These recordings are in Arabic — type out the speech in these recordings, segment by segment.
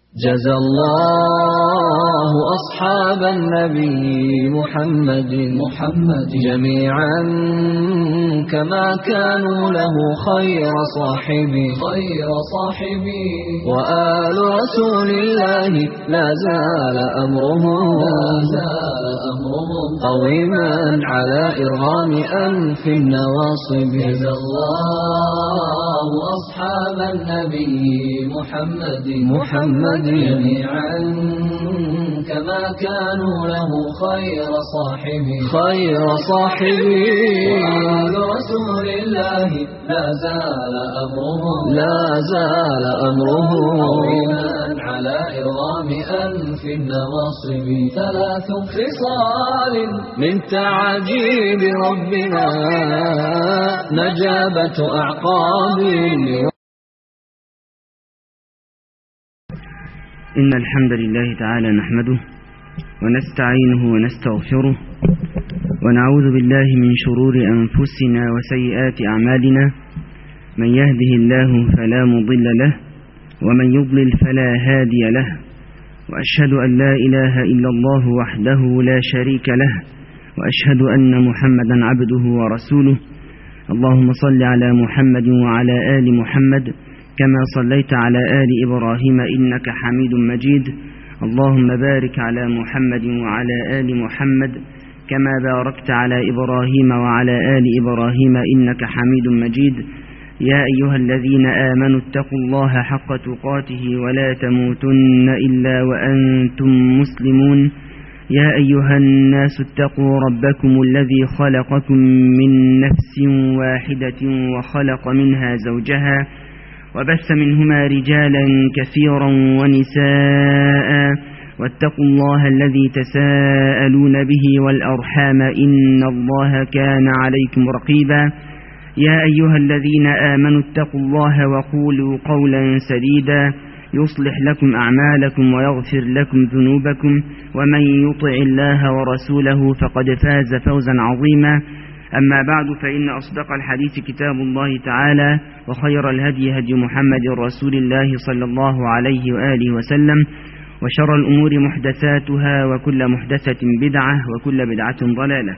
جزى الله أصحاب النبي محمد جميعا كما كانوا له خير صاحبي وآل رسول الله لا زال أمرهم قويما على إرغام أنف النواصب. جزى الله أصحاب النبي محمد جميعا كما كانوا له خير صاحبي وآل رسول الله لا زال أمرهم قويما على إرغام أنف النواصب. 3 خصال من تعجيب ربنا نجابة أعقاب. إن الحمد لله تعالى نحمده ونستعينه ونستغفره ونعوذ بالله من شرور أنفسنا وسيئات أعمالنا. من يهده الله فلا مضل له ومن يضلل فلا هادي له، وأشهد أن لا إله إلا الله وحده لا شريك له، وأشهد أن محمدا عبده ورسوله. اللهم صل على محمد وعلى آل محمد كما صليت على آل إبراهيم إنك حميد مجيد. اللهم بارك على محمد وعلى آل محمد كما باركت على إبراهيم وعلى آل إبراهيم إنك حميد مجيد. يا أيها الذين آمنوا اتقوا الله حق تقاته ولا تموتن إلا وأنتم مسلمون. يا أيها الناس اتقوا ربكم الذي خلقكم من نفس واحدة وخلق منها زوجها وبث منهما رجالا كثيرا ونساء، واتقوا الله الذي تساءلون به والأرحام إن الله كان عليكم رقيبا. يا أيها الذين آمنوا اتقوا الله وقولوا قولا سديدا يصلح لكم أعمالكم ويغفر لكم ذنوبكم، ومن يطع الله ورسوله فقد فاز فوزا عظيما. أما بعد، فإن أصدق الحديث كتاب الله تعالى، وخير الهدي هدي محمد رسول الله صلى الله عليه وآله وسلم، وشر الأمور محدثاتها وكل محدثة بدعة وكل بدعة ضلالة.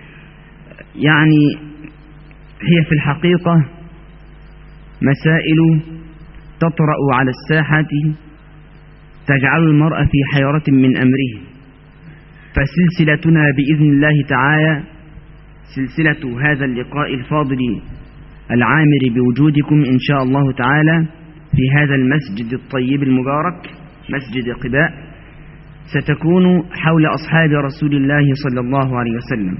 يعني هي في الحقيقة مسائل تطرأ على الساحة تجعل المرء في حيرة من أمره. فسلسلتنا بإذن الله تعالى سلسلة هذا اللقاء الفاضل العامر بوجودكم إن شاء الله تعالى في هذا المسجد الطيب المبارك مسجد قباء ستكون حول أصحاب رسول الله صلى الله عليه وسلم.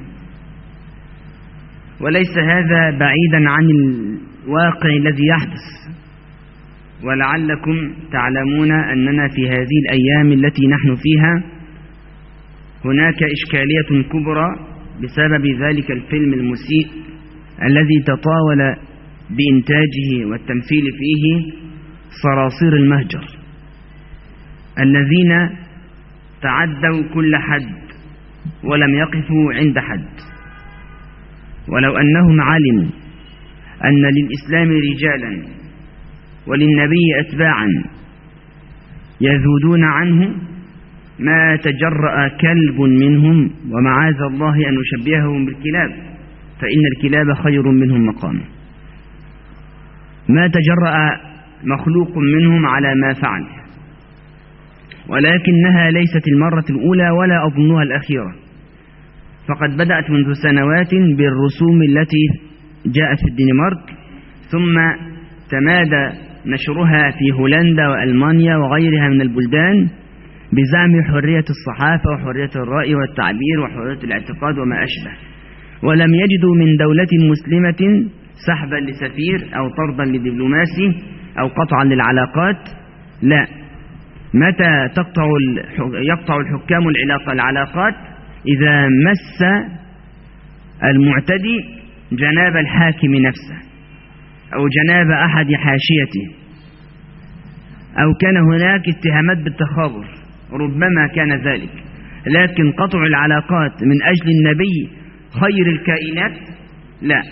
وليس هذا بعيدا عن الواقع الذي يحدث، ولعلكم تعلمون أننا في هذه الأيام التي نحن فيها هناك إشكالية كبرى بسبب ذلك الفيلم المسيء الذي تطاول بإنتاجه والتمثيل فيه صراصير المهجر الذين تعدوا كل حد ولم يقفوا عند حد. ولو أنهم علموا أن للإسلام رجالا وللنبي أتباعا يذودون عنه ما تجرأ كلب منهم، ومعاذ الله أن نشبههم بالكلاب، فإن الكلاب خير منهم مقاما. ما تجرأ مخلوق منهم على ما فعل، ولكنها ليست المرة الأولى ولا أظنها الأخيرة. فقد بدأت منذ سنوات بالرسوم التي جاءت في الدنمارك، ثم تمادى نشرها في هولندا وألمانيا وغيرها من البلدان بزعم حرية الصحافة وحرية الرأي والتعبير وحرية الاعتقاد وما أشبه. ولم يجدوا من دولة مسلمة سحبا لسفير أو طردا لدبلوماسي أو قطعا للعلاقات. لا، متى يقطع الحكام العلاقات؟ إذا مس المعتدي جناب الحاكم نفسه أو جناب أحد حاشيته، أو كان هناك اتهامات بالتخابر، ربما كان ذلك. لكن قطع العلاقات من أجل النبي خير الكائنات لا.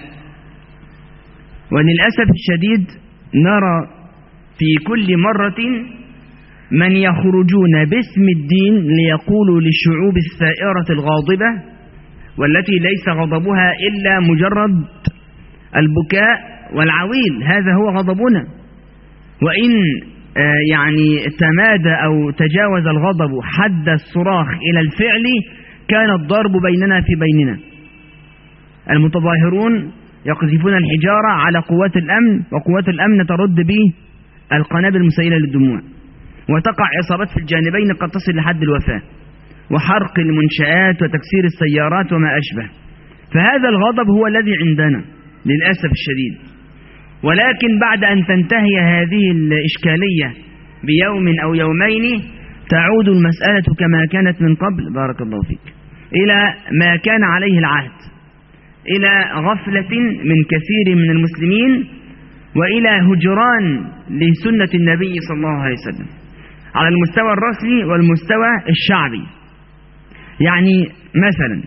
وللأسف الشديد نرى في كل مرة من يخرجون باسم الدين ليقولوا للشعوب الثائرة الغاضبة والتي ليس غضبها إلا مجرد البكاء والعويل، هذا هو غضبنا. وإن يعني تمادى أو تجاوز الغضب حد الصراخ إلى الفعل كان الضرب بيننا في بيننا. المتظاهرون يقذفون الحجارة على قوات الأمن، وقوات الأمن ترد به القنابل المسيلة للدموع، وتقع إصابات في الجانبين قد تصل لحد الوفاة، وحرق المنشآت وتكسير السيارات وما أشبه. فهذا الغضب هو الذي عندنا للأسف الشديد. ولكن بعد أن تنتهي هذه الإشكالية بيوم أو يومين تعود المسألة كما كانت من قبل، بارك الله فيك، إلى ما كان عليه العهد، إلى غفلة من كثير من المسلمين، وإلى هجران لسنة النبي صلى الله عليه وسلم على المستوى الرسمي والمستوى الشعبي. يعني مثلا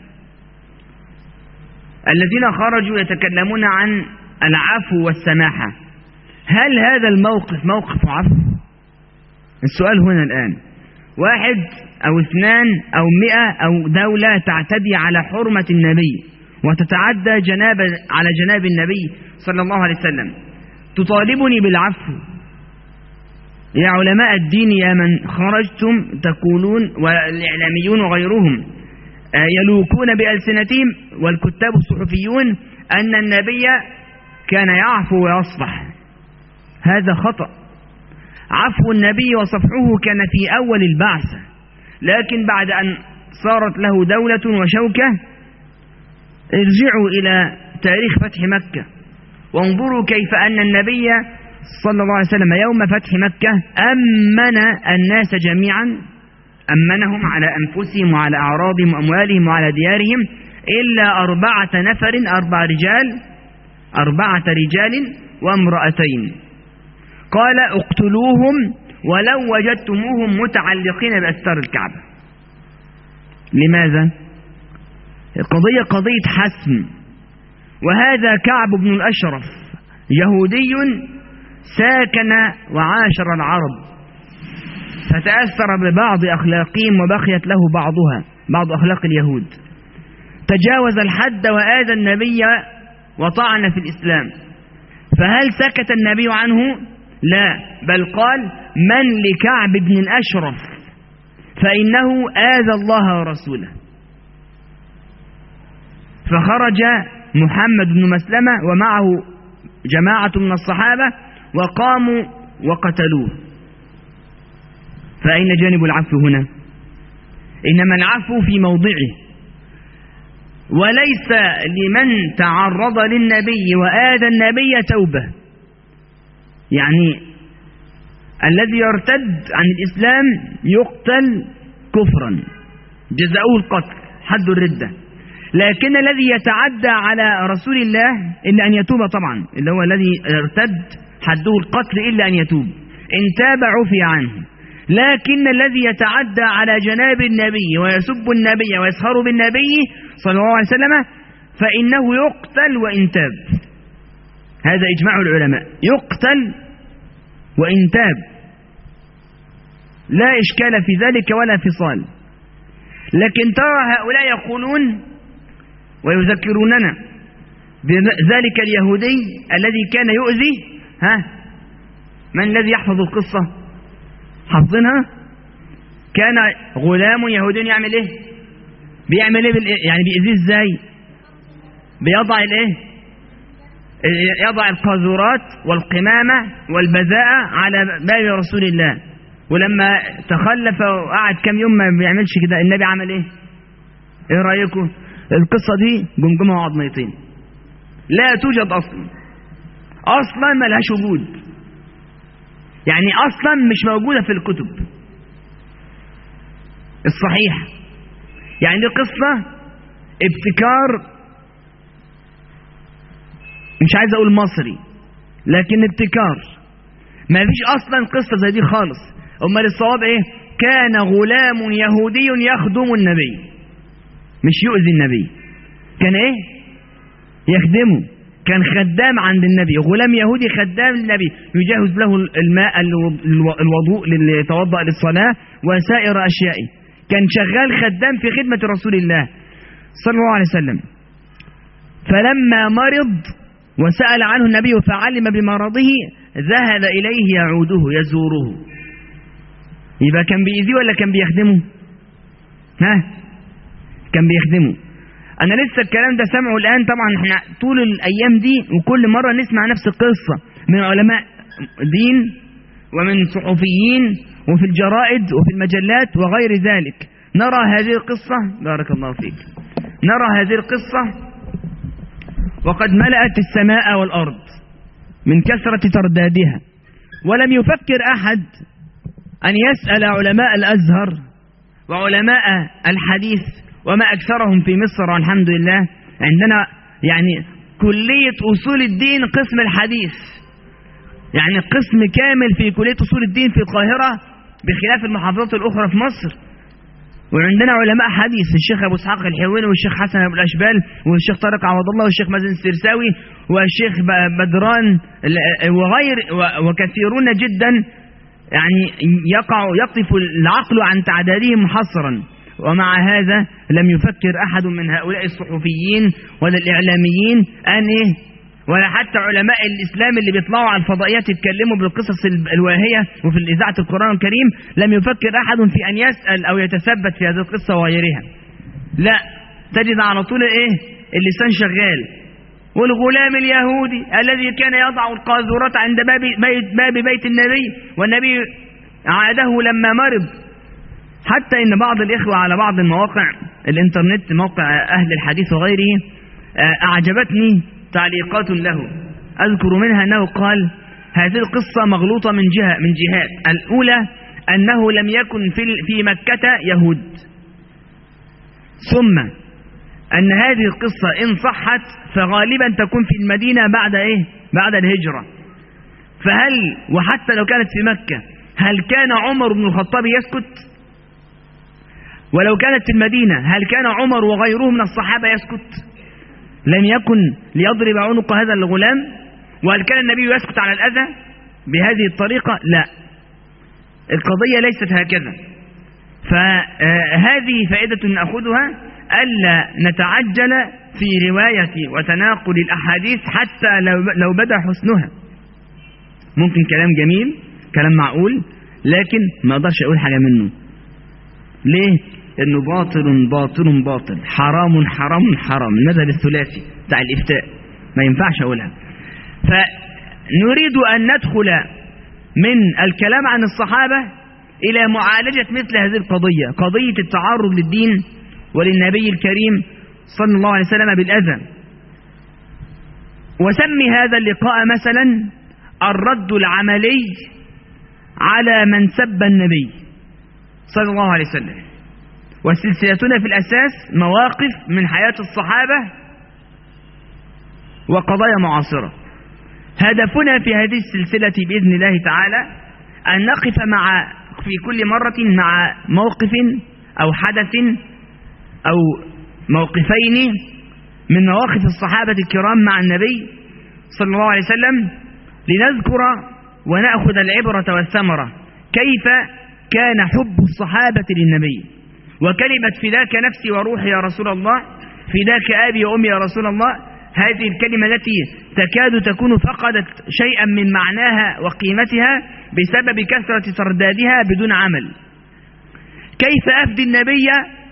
الذين خرجوا يتكلمون عن العفو والسماحة، هل هذا الموقف موقف عفو؟ السؤال هنا الآن، 1 أو 2 أو 100 أو دولة تعتدي على حرمة النبي وتتعدى على جناب النبي صلى الله عليه وسلم، تطالبني بالعفو؟ يا علماء الدين، يا من خرجتم تقولون، والإعلاميون وغيرهم يلوكون بألسنتهم، والكتاب الصحفيون، أن النبي كان يعفو ويصفح. هذا خطأ. عفو النبي وصفحه كان في أول البعثة، لكن بعد أن صارت له دولة وشوكة، ارجعوا إلى تاريخ فتح مكة وانظروا كيف أن النبي صلى الله عليه وسلم يوم فتح مكة أمن الناس جميعا، أمنهم على أنفسهم وعلى أعراضهم وأموالهم وعلى ديارهم إلا 4 نفر، 4 رجال وامرأتين. قال اقتلوهم ولو وجدتموهم متعلقين بأستار الكعبة. لماذا؟ القضية قضية حسم. وهذا كعب بن الأشرف يهودي ساكن وعاشر العرب، فتأثر ببعض أخلاقهم وبقيت له بعض أخلاق اليهود، تجاوز الحد وآذى النبي وطعن في الإسلام. فهل سكت النبي عنه؟ لا، بل قال: من لكعب بن الأشرف فإنه آذى الله ورسوله. فخرج محمد بن مسلمة ومعه جماعة من الصحابة وقاموا وقتلوه. فأين جانب العفو هنا؟ إنما العفو في موضعه، وليس لمن تعرض للنبي وآذى النبي توبة. يعني الذي يرتد عن الإسلام يقتل كفرا، جزاؤه القتل، حد الردة. لكن الذي يتعدى على رسول الله إلا أن يتوب طبعا، اللي هو الذي ارتد حده القتل إلا أن يتوب، إن تاب عفي عنه. لكن الذي يتعدى على جناب النبي ويسب النبي ويسخر بالنبي صلى الله عليه وسلم فإنه يقتل وإن تاب. هذا إجماع العلماء، يقتل وإن تاب، لا إشكال في ذلك ولا فصال. لكن ترى هؤلاء يقولون ويذكروننا بذلك اليهودي الذي كان يؤذي. من الذي يحفظ القصة؟ حفظنها. كان غلام يهودي يعمل ايه؟ بيعمل ايه يعني بيأذيه ازاي؟ بيضع الايه؟ يضع القاذورات والقمامة والبذاءة على باب رسول الله. ولما تخلف وقعد كم يوم ما بيعملش كده، النبي عمل ايه؟ ايه رأيكم؟ القصة دي جمجمة وعضميتين، لا توجد اصلا ملهاش وجود، يعني اصلا مش موجودة في الكتب الصحيحة. يعني دي قصة ابتكار، مش عايز اقول مصري، لكن ابتكار، ما فيش اصلا قصة زي دي خالص. امال الصواب ايه؟ كان غلام يهودي يخدم النبي، مش يؤذي النبي، كان ايه؟ يخدمه. كان خدام عند النبي، غلام يهودي خدام النبي يجهز له الماء الوضوء ليتوضأ للصلاة وسائر أشيائه، كان شغال خدام في خدمة رسول الله صلى الله عليه وسلم. فلما مرض وسأل عنه النبي فعلم بمرضه ذهب إليه يعوده يزوره. يبقى كان بيأذيه ولا كان بيخدمه؟ كان بيخدمه. أنا لسه الكلام ده سمعه الآن، طبعا احنا طول الأيام دي وكل مرة نسمع نفس القصة من علماء دين ومن صحفيين وفي الجرائد وفي المجلات وغير ذلك. نرى هذه القصة، بارك الله فيك، نرى هذه القصة وقد ملأت السماء والأرض من كثرة تردادها، ولم يفكر أحد أن يسأل علماء الأزهر وعلماء الحديث وما أكثرهم في مصر. والحمد لله عندنا يعني كلية أصول الدين قسم الحديث، يعني قسم كامل في كلية أصول الدين في القاهرة بخلاف المحافظات الأخرى في مصر. وعندنا علماء حديث، الشيخ أبو إسحاق الحويني والشيخ حسن أبو الأشبال والشيخ طارق عوض الله والشيخ مازن السرساوي والشيخ بدران وغير وكثيرون جدا، يعني يقف العقل عن تعدادهم محصرا. ومع هذا لم يفكر أحد من هؤلاء الصحفيين ولا الإعلاميين ولا حتى علماء الإسلام اللي بيطلعوا على الفضائيات يتكلموا بالقصص الواهية وفي إذاعة القرآن الكريم، لم يفكر أحد في أن يسأل أو يتثبت في هذه القصة وغيرها. لا، تجد على طول اللسان شغال. والغلام اليهودي الذي كان يضع القاذورات عند باب بيت النبي، والنبي عاده لما مرض. حتى إن بعض الإخوة على بعض المواقع الإنترنت، موقع أهل الحديث وغيره، أعجبتني تعليقات له، أذكر منها أنه قال: هذه القصة مغلوطة من جهات. الأولى أنه لم يكن في مكة يهود، ثم أن هذه القصة إن صحت فغالبا تكون في المدينة بعد الهجرة. فهل وحتى لو كانت في مكة هل كان عمر بن الخطاب يسكت؟ ولو كانت في المدينة هل كان عمر وغيره من الصحابة يسكت؟ لم يكن ليضرب عنق هذا الغلام. وهل كان النبي يسكت على الأذى بهذه الطريقة؟ لا، القضية ليست هكذا. فهذه فائدة نأخذها، ألا نتعجل في رواية وتناقل الأحاديث حتى لو بدا حسنها. ممكن كلام جميل، كلام معقول، لكن ما أقدرش أقول حاجة منه. ليه؟ إنه باطل باطل باطل، حرام حرام حرام، المذهب الثلاثي بتاع الإفتاء ما ينفعش أقولها. فنريد أن ندخل من الكلام عن الصحابة إلى معالجة مثل هذه القضية، قضية التعرض للدين وللنبي الكريم صلى الله عليه وسلم بالأذى. وسمي هذا اللقاء مثلا الرد العملي على من سب النبي صلى الله عليه وسلم. وسلسلتنا في الأساس مواقف من حياة الصحابة وقضايا معاصرة. هدفنا في هذه السلسلة بإذن الله تعالى أن نقف في كل مرة مع موقف أو حدث أو موقفين من مواقف الصحابة الكرام مع النبي صلى الله عليه وسلم، لنذكر ونأخذ العبرة والثمرة كيف كان حب الصحابة للنبي. وكلمة فداك نفسي وروحي يا رسول الله، فداك أبي وأمي يا رسول الله، هذه الكلمة التي تكاد تكون فقدت شيئا من معناها وقيمتها بسبب كثرة تردادها بدون عمل. كيف أفدي النبي،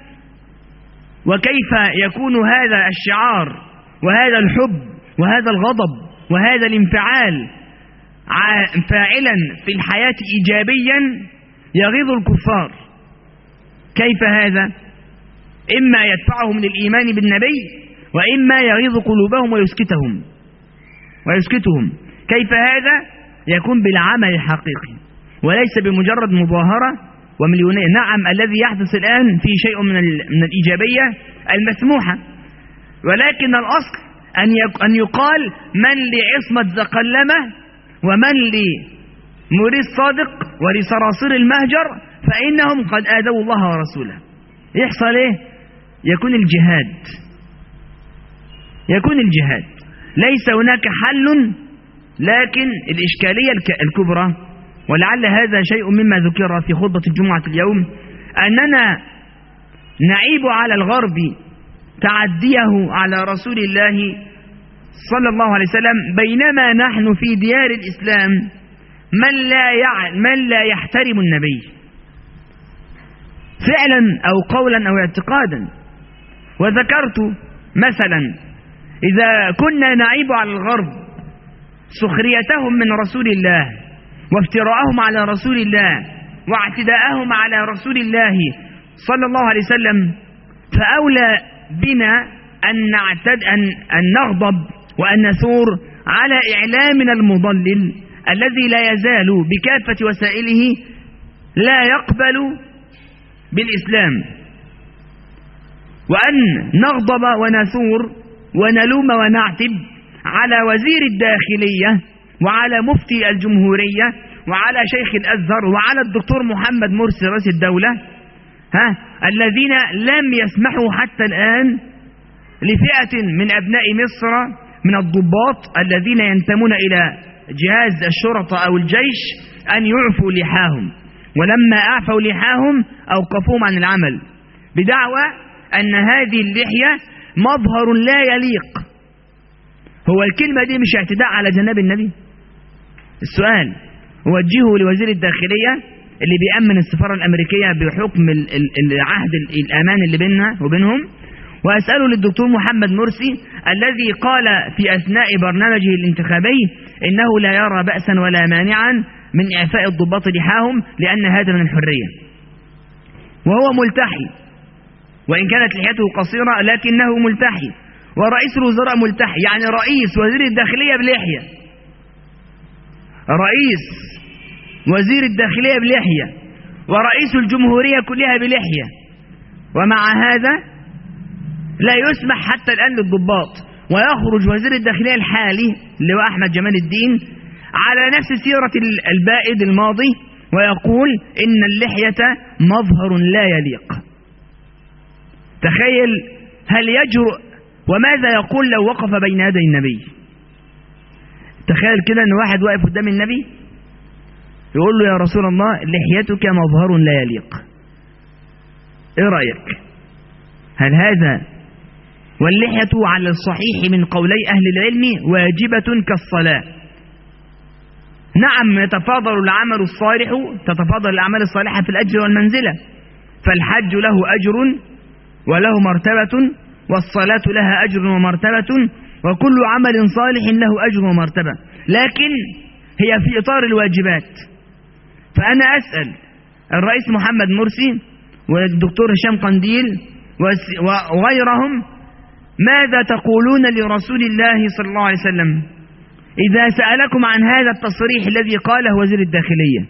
وكيف يكون هذا الشعار وهذا الحب وهذا الغضب وهذا الانفعال فاعلا في الحياة إيجابيا يغيظ الكفار. كيف هذا؟ إما يدفعهم للإيمان بالنبي، وإما يغيظ قلوبهم ويسكتهم. كيف هذا؟ يكون بالعمل الحقيقي وليس بمجرد مظاهرة ومليونية. نعم، الذي يحدث الآن في شيء من الإيجابية المسموحة، ولكن الأصل أن يقال من لعصمة زقلمة ومن لمريد صادق ولصراصير المهجر فإنهم قد آذوا الله ورسوله. يحصل إيه؟ يكون الجهاد. ليس هناك حل، لكن الإشكالية الكبرى، ولعل هذا شيء مما ذكر في خطبة الجمعة اليوم، أننا نعيب على الغرب تعديه على رسول الله صلى الله عليه وسلم، بينما نحن في ديار الإسلام من لا يحترم النبي فعلا أو قولا أو اعتقادا. وذكرت مثلا إذا كنا نعيب على الغرب سخريتهم من رسول الله وافتراءهم على رسول الله واعتداءهم على رسول الله صلى الله عليه وسلم، فأولى بنا أن نغضب وأن نثور على إعلامنا المضلل الذي لا يزال بكافة وسائله لا يقبل بالإسلام، وأن نغضب ونثور ونلوم ونعتب على وزير الداخلية وعلى مفتي الجمهورية وعلى شيخ الأزهر وعلى الدكتور محمد مرسي رئيس الدولة، الذين لم يسمحوا حتى الآن لفئة من أبناء مصر من الضباط الذين ينتمون إلى جهاز الشرطة أو الجيش أن يعفوا لحاهم، ولما أعفوا لحاهم أوقفوهم عن العمل بدعوى أن هذه اللحية مظهر لا يليق. هو الكلمة دي مش اعتداء على جناب النبي؟ السؤال وجهه لوزير الداخلية اللي بيأمن السفارة الأمريكية بحكم العهد الأمان اللي بيننا وبينهم، وأسأله للدكتور محمد مرسي الذي قال في أثناء برنامجه الانتخابي إنه لا يرى بأسا ولا مانعا من إعفاء الضباط لحاهم لأن هذا من الحرية، وهو ملتحي وإن كانت لحيته قصيرة لكنه ملتحي، ورئيس الوزراء ملتحي، يعني رئيس وزير الداخلية بلحية، رئيس وزير الداخلية بلحية، ورئيس الجمهورية كلها بلحية، ومع هذا لا يسمح حتى الآن للضباط، ويخرج وزير الداخلية الحالي اللي هو أحمد جمال الدين على نفس سيرة البائد الماضي ويقول إن اللحية مظهر لا يليق. تخيل هل يجرؤ، وماذا يقول لو وقف بين يدي النبي؟ تخيل كده ان واحد واقف قدام النبي يقول له يا رسول الله لحيتك مظهر لا يليق، ايه رأيك؟ هل هذا؟ واللحية على الصحيح من قولي أهل العلم واجبة كالصلاة. نعم يتفاضل العمل الصالح، تتفاضل الأعمال الصالحة في الأجر والمنزلة، فالحج له أجر وله مرتبة، والصلاة لها أجر ومرتبة، وكل عمل صالح له أجر ومرتبة، لكن هي في إطار الواجبات. فأنا أسأل الرئيس محمد مرسي والدكتور هشام قنديل وغيرهم ماذا تقولون لرسول الله صلى الله عليه وسلم إذا سألكم عن هذا التصريح الذي قاله وزير الداخلية؟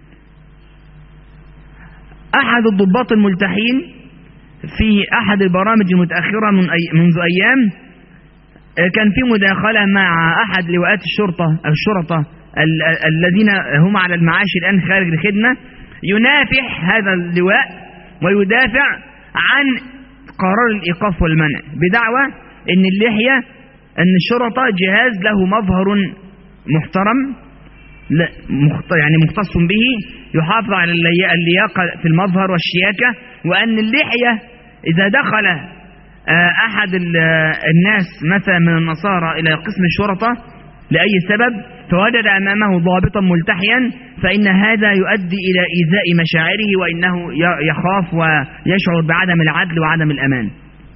أحد الضباط الملتحين في أحد البرامج المتأخرة منذ أيام كان في مداخلة مع أحد لواءات الشرطة الذين هم على المعاش الآن خارج الخدمة، ينافح هذا اللواء ويدافع عن قرار الإيقاف والمنع بدعوى أن اللحية أن الشرطة جهاز له مظهر محترم يعني مختص به يحافظ على اللياقة في المظهر والشياكة، وأن اللحية إذا دخل أحد الناس مثلا من النصارى إلى قسم الشرطة لأي سبب فوجد أمامه ضابطا ملتحيا فإن هذا يؤدي إلى إيذاء مشاعره، وإنه يخاف ويشعر بعدم العدل وعدم الأمان.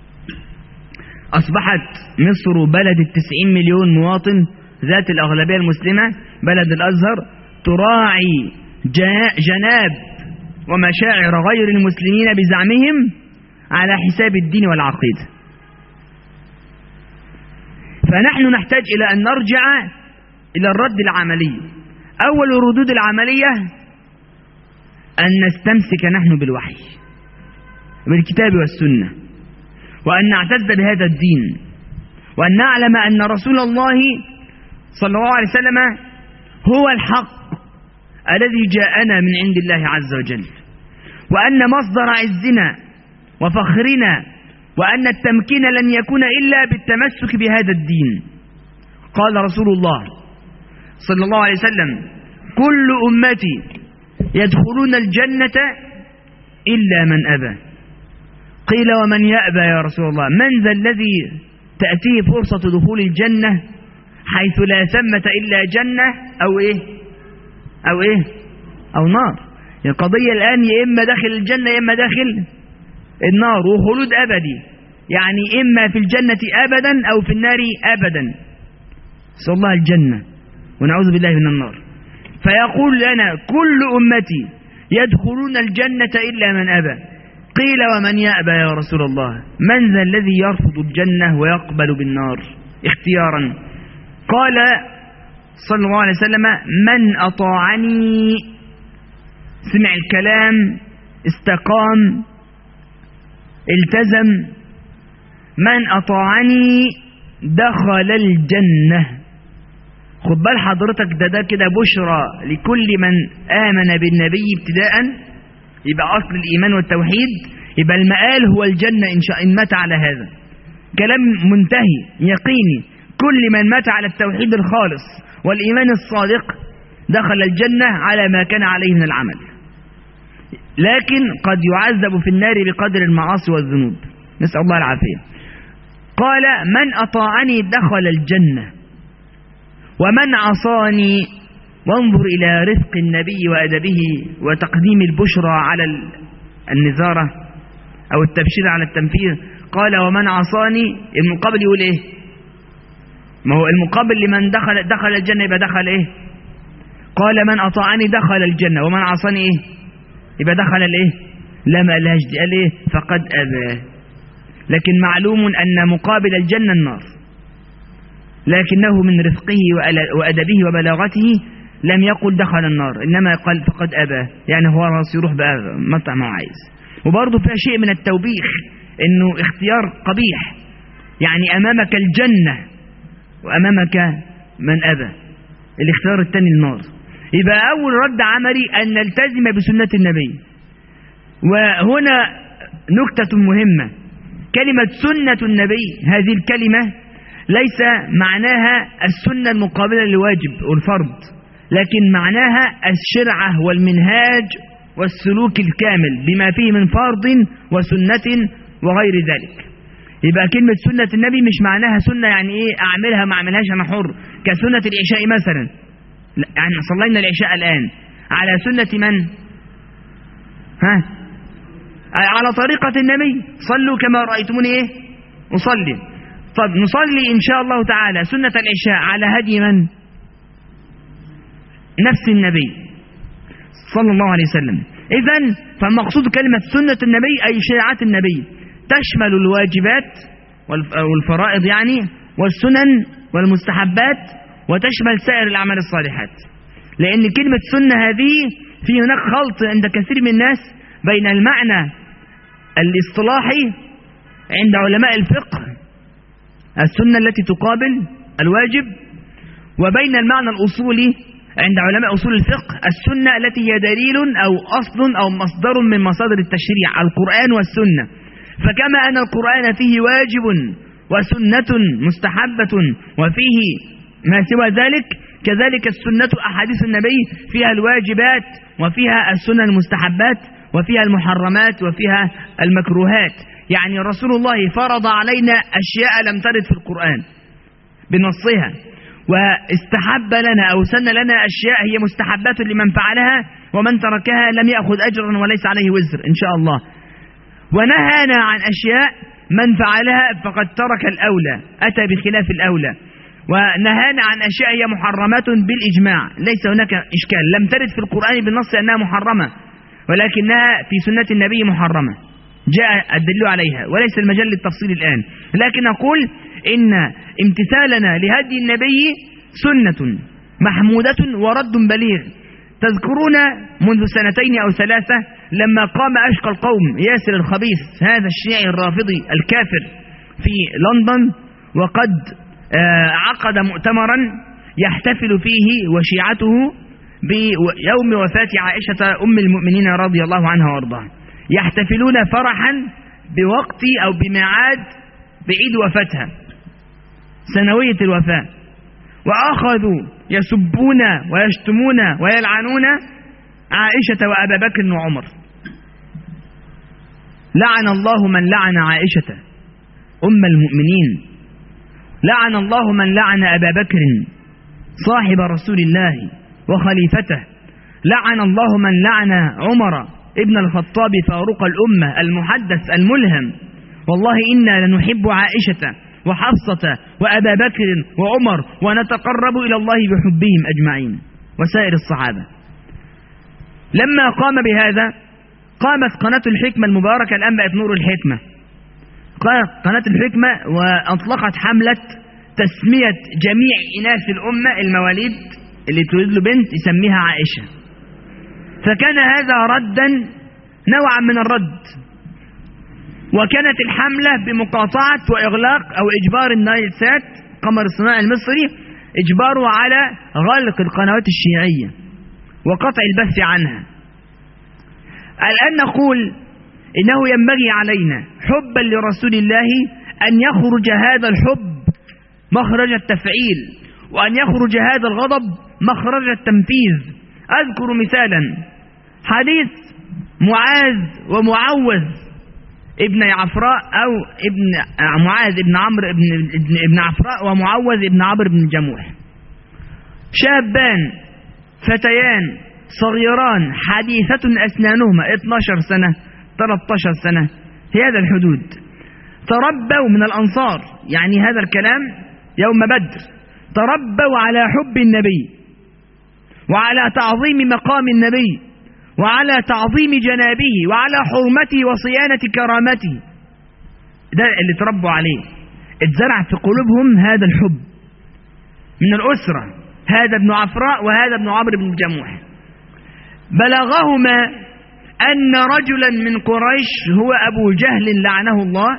أصبحت مصر بلد 90 مليون مواطن ذات الأغلبية المسلمة، بلد الأزهر، تراعي جناب ومشاعر غير المسلمين بزعمهم على حساب الدين والعقيدة. فنحن نحتاج إلى أن نرجع إلى الرد العملي. أول الردود العملية أن نستمسك نحن بالوحي بالكتاب والسنة، وأن نعتز بهذا الدين، وأن نعلم أن رسول الله صلى الله عليه وسلم هو الحق الذي جاءنا من عند الله عز وجل، وأن مصدر عزنا وفخرنا وأن التمكين لن يكون إلا بالتمسك بهذا الدين، قال رسول الله صلى الله عليه وسلم: كل أمتي يدخلون الجنة إلا من أبى. قيل: ومن يأبى يا رسول الله؟ من ذا الذي تأتيه فرصة دخول الجنة حيث لا ثمة إلا جنة أو نار؟ القضية الآن يا إما داخل الجنة يا إما داخل النار، وخلود أبدي، يعني إما في الجنة أبدا أو في النار أبدا. نسأل الله الجنة ونعوذ بالله من النار. فيقول لنا: كل أمتي يدخلون الجنة إلا من أبى. قيل: ومن يأبى يا رسول الله؟ من ذا الذي يرفض الجنة ويقبل بالنار اختيارا؟ قال صلى الله عليه وسلم: من أطاعني، سمع الكلام، استقام، التزم، من أطاعني دخل الجنة. خد بال حضرتك، ده كده بشرى لكل من آمن بالنبي ابتداء، يبقى أصل الإيمان والتوحيد، يبقى المآل هو الجنة إن مات على هذا. كلام منتهي يقيني، كل من مات على التوحيد الخالص والإيمان الصادق دخل الجنة على ما كان عليه من العمل، لكن قد يعذب في النار بقدر المعاصي والذنوب، نسأل الله العافية. قال: من أطاعني دخل الجنة ومن عصاني. وانظر إلى رفق النبي وأدبه وتقديم البشرى على النذارة أو التبشير على التنفير. قال: ومن عصاني، المقابل يقول إيه؟ ما هو المقابل لمن دخل الجنة يبقى دخل إيه؟ قال: من أطاعني دخل الجنة ومن عصاني إيه؟ يبقى دخل الإيه؟ لا ما قالهاش دي، قال إيه؟ فقد أبى. لكن معلوم أن مقابل الجنة النار، لكنه من رفقه وأدبه وبلاغته لم يقل دخل النار، إنما قال فقد أبى، يعني هو راس يروح بقى مطعم ما عايز. وبرضه فيها شيء من التوبيخ، إنه اختيار قبيح، يعني أمامك الجنة وأمامك من أبى، الاختيار الثاني النار. يبقى أول رد عملي أن نلتزم بسنة النبي. وهنا نكتة مهمة، كلمة سنة النبي هذه الكلمة ليس معناها السنة المقابلة للواجب والفرض، لكن معناها الشرعة والمنهاج والسلوك الكامل بما فيه من فرض وسنة وغير ذلك. يبقى كلمة سنة النبي مش معناها سنة يعني ايه اعملها ما اعملهاش انا حر، كسنة العشاء مثلا، يعني صلينا العشاء الآن على سنة من؟ على طريقة النبي، صلوا كما رأيتموني ايه أصلي. طب نصلي إن شاء الله تعالى سنة العشاء على هدي من؟ نفس النبي صلى الله عليه وسلم. إذن فالمقصود كلمة سنة النبي أي شريعة النبي، تشمل الواجبات والفرائض يعني والسنن والمستحبات، وتشمل سائر الأعمال الصالحات. لأن كلمة سنة هذه في هناك خلط عند كثير من الناس بين المعنى الاصطلاحي عند علماء الفقه، السنة التي تقابل الواجب، وبين المعنى الأصولي عند علماء أصول الفقه، السنة التي هي دليل أو أصل أو مصدر من مصادر التشريع، القرآن والسنة. فكما أن القرآن فيه واجب وسنة مستحبة وفيه ما سوى ذلك، كذلك السنة أحاديث النبي فيها الواجبات وفيها السنن المستحبات وفيها المحرمات وفيها المكروهات. يعني رسول الله فرض علينا أشياء لم ترد في القرآن بنصها، واستحب لنا أو سن لنا أشياء هي مستحبات لمن فعلها، ومن تركها لم يأخذ أجرا وليس عليه وزر إن شاء الله. ونهانا عن أشياء من فعلها فقد ترك الأولى، أتى بخلاف الأولى. ونهانا عن أشياء هي محرمات بالإجماع، ليس هناك إشكال، لم ترد في القرآن بالنص أنها محرمة، ولكنها في سنة النبي محرمة جاء الدليل عليها، وليس المجال للتفصيل الآن. لكن أقول إن امتثالنا لهدي النبي سنة محمودة ورد بليغ. تذكرون منذ 2 أو 3 لما قام أشقى القوم ياسر الخبيث، هذا الشيعي الرافضي الكافر في لندن، وقد عقد مؤتمرا يحتفل فيه وشيعته بيوم وفاة عائشة أم المؤمنين رضي الله عنها وارضاها، يحتفلون فرحا بوقت أو بميعاد بعيد وفاتها، سنوية الوفاة. وأخذوا يسبون ويشتمون ويلعنون عائشة وأبا بكر وعمر. لعن الله من لعن عائشة أم المؤمنين، لعن الله من لعن أبا بكر صاحب رسول الله وخليفته، لعن الله من لعن عمر ابن الخطاب فاروق الأمة المحدث الملهم. والله إنا لنحب عائشة وحفصة وأبا بكر وعمر ونتقرب إلى الله بحبهم أجمعين وسائر الصحابة. لما قام بهذا قامت قناة الحكمة المباركة الآن بقت نور الحكمة، قناة الحكمة، وأطلقت حملة تسمية جميع إناث الأمة المواليد اللي تولد له بنت يسميها عائشة. فكان هذا ردا نوعا من الرد، وكانت الحملة بمقاطعة وإغلاق أو إجبار النايل سات قمر الصناعي المصري، إجباره على غلق القنوات الشيعية وقطع البث عنها. الآن نقول إنه ينبغي علينا حبا لرسول الله أن يخرج هذا الحب مخرج التفعيل، وأن يخرج هذا الغضب مخرج التنفيذ. أذكر مثالا حديث معاذ ومعوذ ابن عفراء، أو ابن معاذ ابن عمرو ابن عفراء ومعوذ ابن عمرو بن الجموح، شابان فتيان صغيران حديثة أسنانهما 12 سنة 13 سنة في هذا الحدود، تربوا من الأنصار، يعني هذا الكلام يوم بدر، تربوا على حب النبي وعلى تعظيم مقام النبي وعلى تعظيم جنابه وعلى حرمته وصيانة كرامته. ده اللي تربوا عليه، اتزرع في قلوبهم هذا الحب من الأسرة، هذا ابن عفراء وهذا ابن عمرو بن الجموح. بلغهما أن رجلا من قريش هو أبو جهل لعنه الله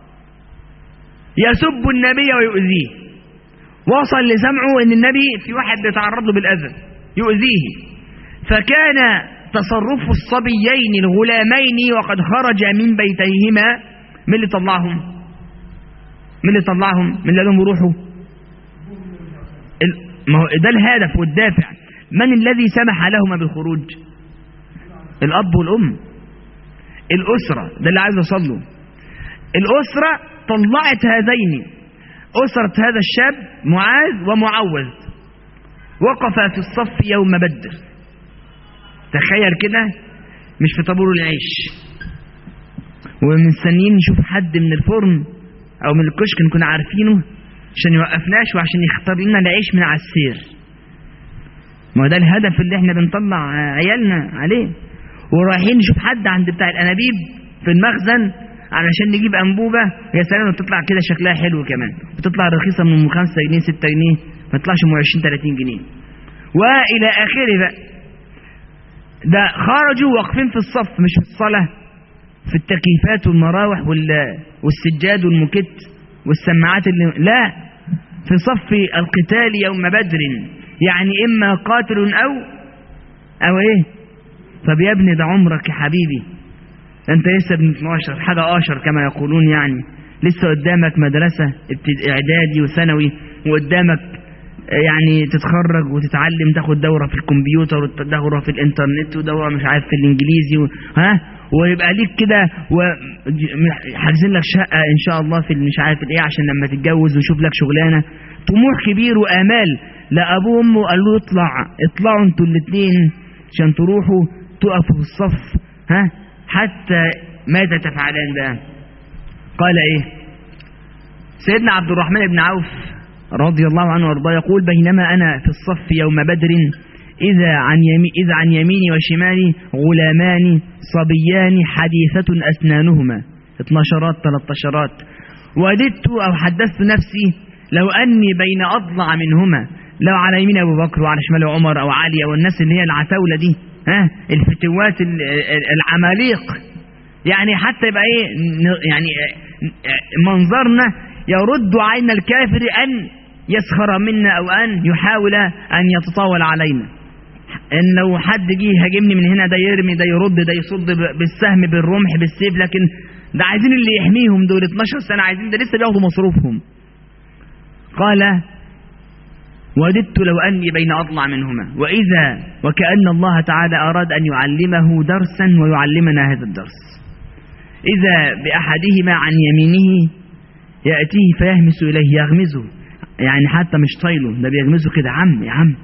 يسب النبي ويؤذيه، وصل لسمعه أن النبي في واحد بيتعرض له بالأذى يؤذيه، فكان تصرف الصبيين الغلامين وقد خرج من بيتيهما. من اللي طلعهم؟ من اللي طلعهم؟ من اللي لهم يروحوا؟ ما هو ده الهدف والدافع. من الذي سمح لهما بالخروج؟ الأب والأم، الأسرة. ده اللي عايز أوصل له. الأسرة طلعت هذين، أسرة هذا الشاب معاذ ومعوذ، وقف في الصف يوم بدر. تخيل كده، مش في طابور العيش ومستنيين نشوف حد من الفرن أو من الكشك نكون عارفينه عشان يوقفناش وعشان يختار لنا العيش من على السير. ما ده الهدف اللي احنا بنطلع عيالنا عليه. ورايحين نشوف حد عند بتاع الأنابيب في المخزن علشان نجيب أنبوبة، يا سلام وتطلع كده شكلها حلو كمان، بتطلع رخيصة من 5 جنيه 6 جنيه، ما تطلعش من 20 30 جنيه وإلى آخره. بقى ده خرجوا واقفين في الصف، مش في الصلاة، في التكييفات والمراوح والسجاد والمكت والسماعات اللي لا، في صف القتال يوم بدر، يعني إما قاتل أو إيه. طب يا ابني ده عمرك يا حبيبي، أنت لسه ابن 12 حاجة آشر كما يقولون، يعني لسه قدامك مدرسة إعدادي وثانوي، وقدامك يعني تتخرج وتتعلم، تاخد دورة في الكمبيوتر ودورة في الإنترنت ودورة مش عارف في الإنجليزي ويبقى ليك كده، وحاجزين لك شقة إن شاء الله في مش عارف الإيه عشان لما تتجوز وشوف لك شغلانة. طموح كبير وآمال. لا أبوه وأمه قال له اطلعوا انتوا الاثنين عشان تروحوا تقفوا في الصف حتى ماذا تفعلان بقى؟ قال إيه؟ سيدنا عبد الرحمن بن عوف رضي الله عنه وارضاه يقول: بينما أنا في الصف يوم بدر إذا عن يميني وشمالي غلامان صبيان حديثة أسنانهما 12 13. وددت أو حدثت نفسي لو أني بين أضلع منهما، لو على يمين أبو بكر وعلى شمال عمر أو علي أو الناس اللي هي العتاولة دي، الفتوات العماليق، يعني حتى يبقى إيه يعني منظرنا يرد عين الكافر أن يسخر منا أو أن يحاول أن يتطاول علينا. إن لو حد جه يهاجمني من هنا، ده يرمي ده يرد ده يصد بالسهم بالرمح بالسيف، لكن ده عايزين اللي يحميهم دول 12 سنة، عايزين ده لسه بياخدوا مصروفهم. قال: وددت لو أني بين أضلع منهما. وكأن الله تعالى أراد أن يعلمه درسا ويعلمنا هذا الدرس. إذا بأحدهما عن يمينه يأتيه فيهمس إليه، يغمزه، يعني حتى مش طايله، ده بيغمزه كده، عم يا عم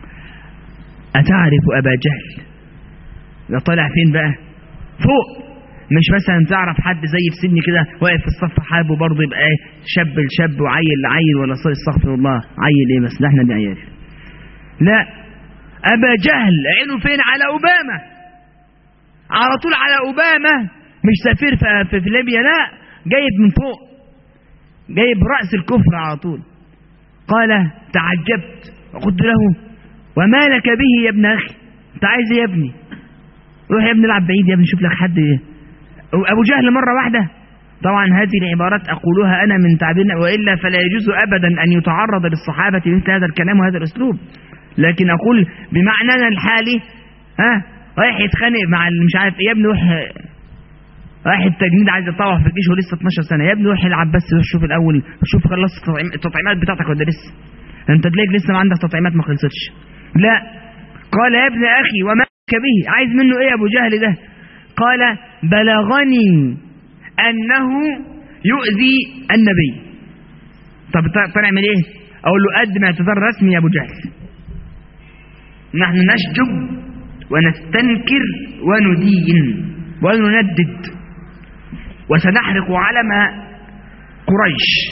أتعرف أبا جهل؟ ده طالع فين بقى؟ فوق. مش مثلا تعرف حد زي في سني كده واقف في الصف حابه برضه يبقى شاب لشاب وعيل لعيل، ولا استغفر الله، عيل ايه بس، ده احنا دي عيال. لا، أبا جهل عينه فين؟ على أوباما، على طول على أوباما، مش سفير في ليبيا، لا، جايب من فوق، جايب رأس الكفر على طول. قال تعجبت قلت له وما لك به يا ابن أخي؟ انت عايز ايه يا ابني؟ روح يا ابني العب بعيد يا ابني، شوف لك حد ايه. أبو جهل مرة واحدة. طبعا هذه العبارات أقولها أنا من تعبيرنا، وإلا فلا يجوز أبدا أن يتعرض للصحابة مثل هذا الكلام وهذا الأسلوب، لكن أقول بمعنانا الحالي، رايح يتخانق مع مش عارف ايه، يا ابني روح، رايح التجنيد عايز يطوع في الجيش ولسه 12 سنة، يا ابني روح العب بس، شوف الأول، شوف خلصت التطعيمات بتاعتك ولا لسه؟ أنت تلاقيك لسه ما عندك تطعيمات ما خلصتش. لا، قال يا ابن أخي وما لك به؟ عايز منه ايه أبو جهل ده؟ قال بلغني أنه يؤذي النبي. طب نعمل ايه؟ أقول له قدم اعتذار رسمي يا أبو جهل، نحن نشجب ونستنكر وندين ونندد وسنحرق علم قريش.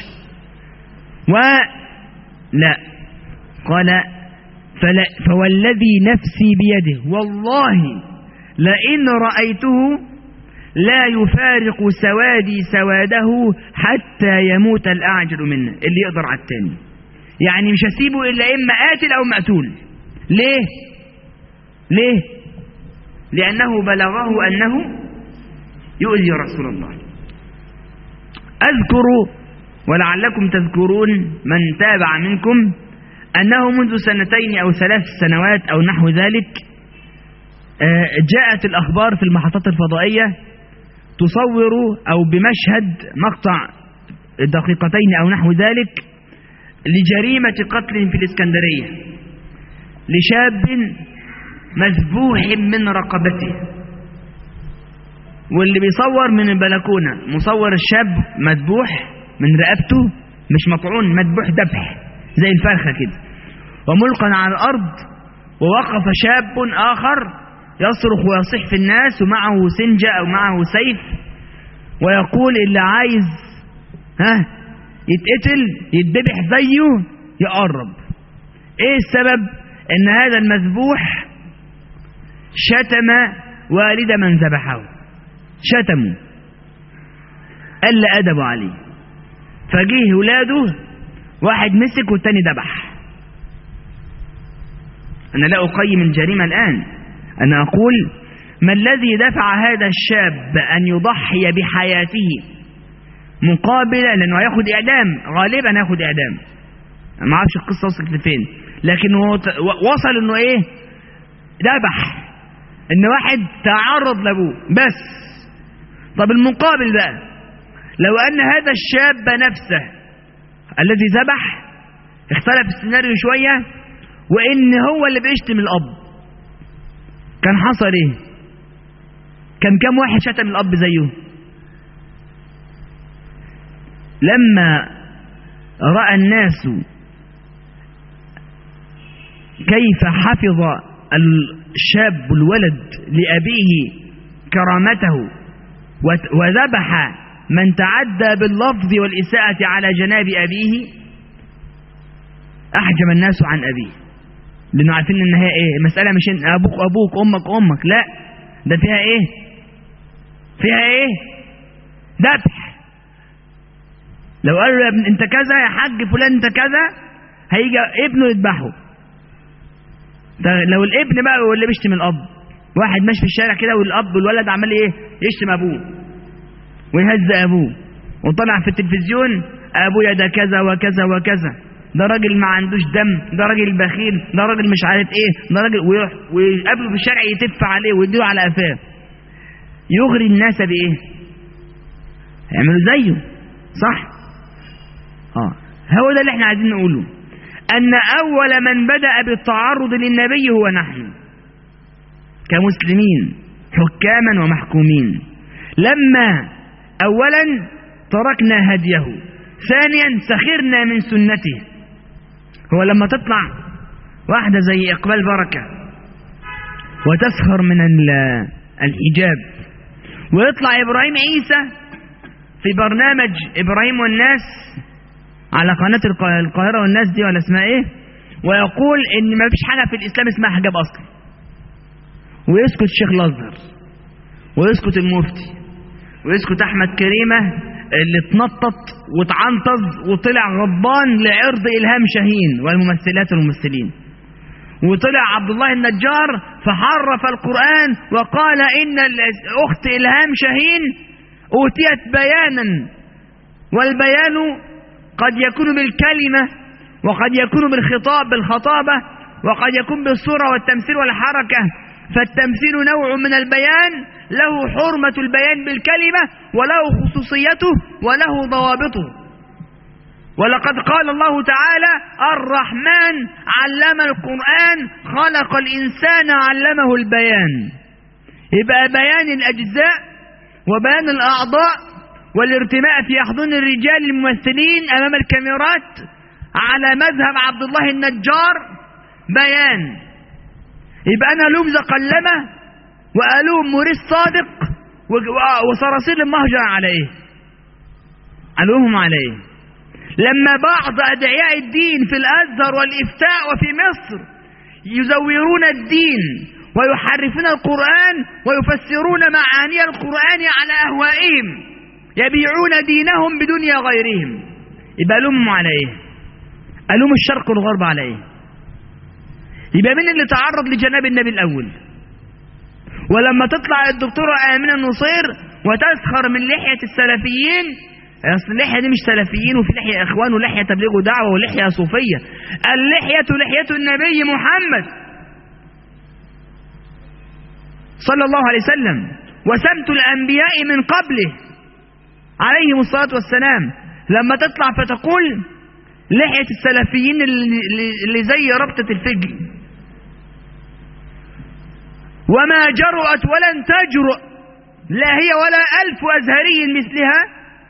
ولا قال فوالذي نفسي بيده والله لئن رأيته لا يفارق سوادي سواده حتى يموت الأعجل منه، اللي يقدر على التاني، يعني مش هسيبه إلا إما قاتل أو مقتول. ليه؟ لأنه بلغه أنه يؤذي رسول الله. أذكر ولعلكم تذكرون من تابع منكم أنه منذ 2 أو 3 سنوات أو نحو ذلك جاءت الأخبار في المحطات الفضائية تصور أو بمشهد مقطع 2 أو نحو ذلك لجريمة قتل في الإسكندرية لشاب مذبوح من رقبته، واللي بيصور من البلكونة مصور الشاب مذبوح من رقبته، مش مطعون، مذبوح ذبح زي الفرخة كده، وملقا على الأرض، ووقف شاب آخر يصرخ ويصيح في الناس ومعه سنجة أو معه سيف ويقول اللي عايز يتقتل يتذبح زيه يقرب. ايه السبب؟ ان هذا المذبوح شتم والد من ذبحه، شتمه، قال أدبه عليه، فجيه ولاده واحد مسك والتاني ذبح. أنا لا أقيم الجريمة الآن، أنا أقول ما الذي دفع هذا الشاب أن يضحي بحياته مقابل، لأنه هياخد إعدام، غالبا هياخد إعدام، ما أعرفش القصة وصلت لفين، لكن هو وصل إنه إيه؟ ذبح، إن واحد تعرض لأبوه بس. طب المقابل بقى، لو أن هذا الشاب نفسه الذي ذبح اختلف السيناريو شوية، وإن هو اللي بيشتم الأب، كان حصل إيه؟ كان كم واحد شتم الأب زيه؟ لما رأى الناس كيف حفظ الشاب الولد لأبيه كرامته وذبح من تعدى باللفظ والإساءة على جناب أبيه، أحجم الناس عن أبيه، لأنه عارفين إنها إيه؟ مسألة مش إن أبوك أبوك أمك أمك، لا، ده فيها إيه؟ فيها إيه؟ ذبح. لو قالوا يا ابن أنت كذا، يا حاج فلان أنت كذا، هيجي ابنه يذبحه. لو الابن بقى هو اللي بيشتم الأب، واحد ماشي في الشارع كده والأب والولد عمال إيه؟ يشتم أبوه ويهز أبوه، وطلع في التلفزيون أبويا ده كذا وكذا وكذا، ده راجل ما عندوش دم، ده راجل بخيل، ده راجل مش عارف إيه، ده راجل، ويقابله في الشارع يتف عليه ويديه على قفاه، يغري الناس بإيه؟ يعملوا زيه، صح؟ هو ده اللي احنا عايزين نقوله. أن أول من بدأ بالتعرض للنبي هو نحن كمسلمين حكاما ومحكومين. لما أولا تركنا هديه، ثانيا سخرنا من سنته. هو لما تطلع واحدة زي إقبال بركة وتسخر من الحجاب، ويطلع إبراهيم عيسى في برنامج إبراهيم والناس على قناة القاهرة والناس دي ولا اسمها ايه، ويقول ان ما فيش حاجة في الإسلام اسمها حجاب أصلا، ويسكت الشيخ الأزهر ويسكت المفتي ويسكت أحمد كريمة اللي اتنطط وتعنطز وطلع غضبان لعرض إلهام شاهين والممثلات والممثلين، وطلع عبد الله النجار فحرف القرآن وقال إن الأخت إلهام شاهين أوتيت بيانا، والبيان قد يكون بالكلمة وقد يكون بالخطاب بالخطابة وقد يكون بالصورة والتمثيل والحركة، فالتمثيل نوع من البيان له حرمة البيان بالكلمة وله خصوصيته وله ضوابطه. ولقد قال الله تعالى الرحمن علم القرآن خلق الإنسان علمه البيان. يبقى بيان الأجزاء وبيان الأعضاء والارتماء في أحضان الرجال الممثلين أمام الكاميرات على مذهب عبد الله النجار بيان. يبقى أنا ألوم زقلمة وألوم موريس صادق وصراصير المهجر على إيه؟ ألومهم على إيه؟ لما بعض أدعياء الدين في الأزهر والإفتاء وفي مصر يزورون الدين ويحرفون القرآن ويفسرون معاني القرآن على أهوائهم، يبيعون دينهم بدنيا غيرهم، يبقى ألومهم على إيه؟ ألوم الشرق والغرب على إيه؟ يبقى مين اللي تعرض لجناب النبي الأول؟ ولما تطلع الدكتورة آمنة النصير وتسخر من لحية السلفيين، أصل اللحية دي مش سلفيين وفي لحية إخوان ولحية تبليغ ودعوة ولحية صوفية، اللحية لحية النبي محمد صلى الله عليه وسلم وسمت الأنبياء من قبله عليهم الصلاة والسلام. لما تطلع فتقول لحية السلفيين اللي زي ربطة الفجل، وما جرؤت ولن تجرؤ لا هي ولا ألف أزهري مثلها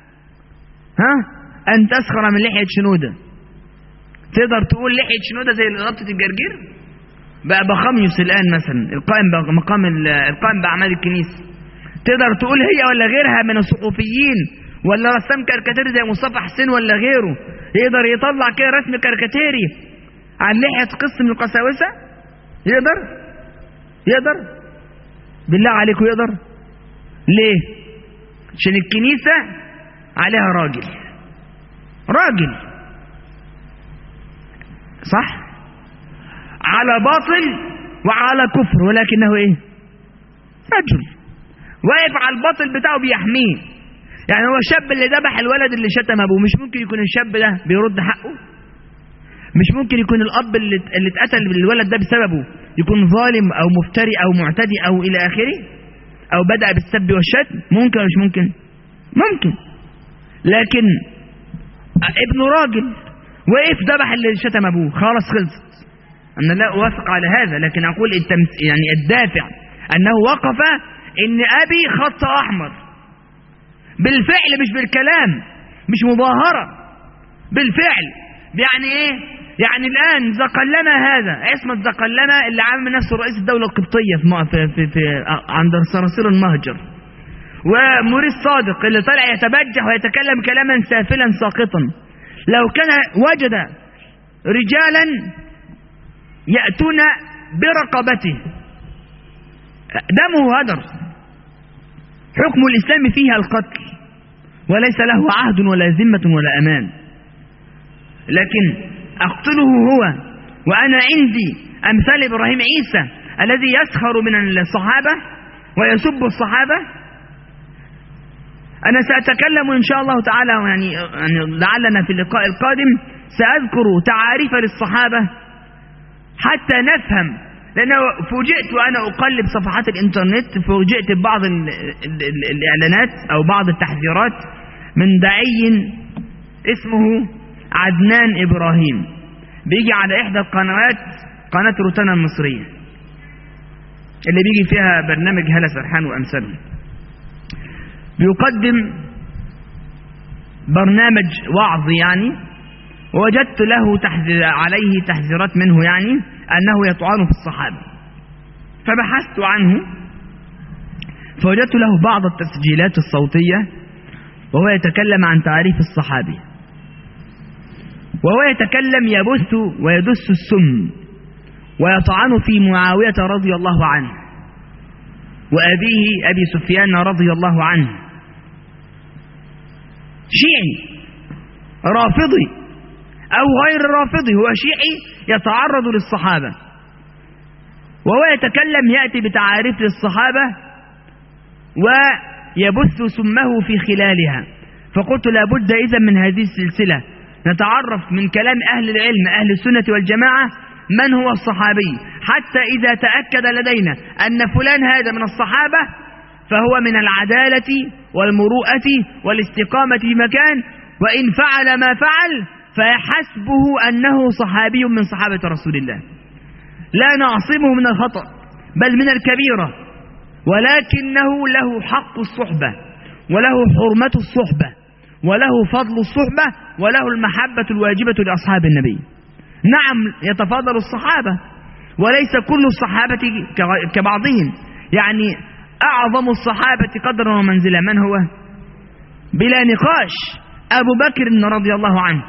أن تسخر من لحية شنودة. تقدر تقول لحية شنودة زي ربطة الجرجير؟ بقى بخميس الآن مثلا القائم بأعمال الكنيسة، تقدر تقول هي ولا غيرها من الصحفيين ولا رسام كاريكاتيري زي مصطفى حسين ولا غيره يقدر يطلع كده رسم كاريكاتيري عن لحية قسم من القساوسة؟ يقدر بالله عليكم يقدر؟ ليه؟ عشان الكنيسة عليها راجل صح؟ على باطل وعلى كفر، ولكنه ايه؟ رجل واقف على الباطل بتاعه بيحميه. يعني هو الشاب اللي ذبح الولد اللي شتم ابوه، مش ممكن يكون الشاب ده بيرد حقه؟ مش ممكن يكون الاب اللي اتقتل الولد ده بسببه يكون ظالم او مفتري او معتدي او الى اخره، او بدأ بالسب والشتم؟ ممكن ولا مش ممكن؟ ممكن. لكن ابن راجل وقف ذبح اللي شتم ابوه، خلاص خلصت. انا لا اوافق على هذا، لكن اقول يعني الدافع انه وقف ان ابي خط احمر بالفعل مش بالكلام، مش مظاهرة، بالفعل. يعني ايه؟ يعني الان زقلمة هذا عصمة زقلمة اللي عامل نفسه رئيس الدولة القبطية في عند صراصير المهجر، وموريس صادق اللي طالع يتبجح ويتكلم كلاما سافلا ساقطا، لو كان وجد رجالا يأتون برقبته دمه هدر، حكم الإسلام فيها القتل وليس له عهد ولا ذمة ولا أمان، لكن أقتله هو وأنا عندي أمثال إبراهيم عيسى الذي يسخر من الصحابة ويسب الصحابة. أنا سأتكلم إن شاء الله تعالى، يعني لعلنا في اللقاء القادم سأذكر تعاريف للصحابة حتى نفهم، لأنه فوجئت وأنا أقلب صفحات الإنترنت، فوجئت ببعض الإعلانات أو بعض التحذيرات من داعي اسمه عدنان إبراهيم، بيجي على إحدى القنوات، قناة روتانا المصرية اللي بيجي فيها برنامج هلا سرحان وأمثاله، بيقدم برنامج وعظ يعني، ووجدت له عليه تحذيرات منه يعني أنه يطعن في الصحابة، فبحثت عنه فوجدت له بعض التسجيلات الصوتية وهو يتكلم عن تعريف الصحابي، وهو يتكلم يبث ويدس السم ويطعن في معاوية رضي الله عنه وأبيه أبي سفيان رضي الله عنه، شيعي رافضي أو غير رافضي، هو شيعي يتعرض للصحابة وهو يتكلم يأتي بتعاريف للصحابة ويبث سمه في خلالها. فقلت لابد إذن من هذه السلسلة نتعرف من كلام أهل العلم أهل السنة والجماعة من هو الصحابي، حتى إذا تأكد لدينا أن فلان هذا من الصحابة فهو من العدالة والمروءة والاستقامة في مكان، وإن فعل ما فعل فيحسبه أنه صحابي من صحابة رسول الله، لا نعصمه من الخطأ بل من الكبيرة، ولكنه له حق الصحبة وله حرمة الصحبة وله فضل الصحبة وله المحبة الواجبة لأصحاب النبي. نعم يتفاضل الصحابة وليس كل الصحابة كبعضهم، يعني أعظم الصحابة قدرا ومنزلا من هو؟ بلا نقاش أبو بكر رضي الله عنه،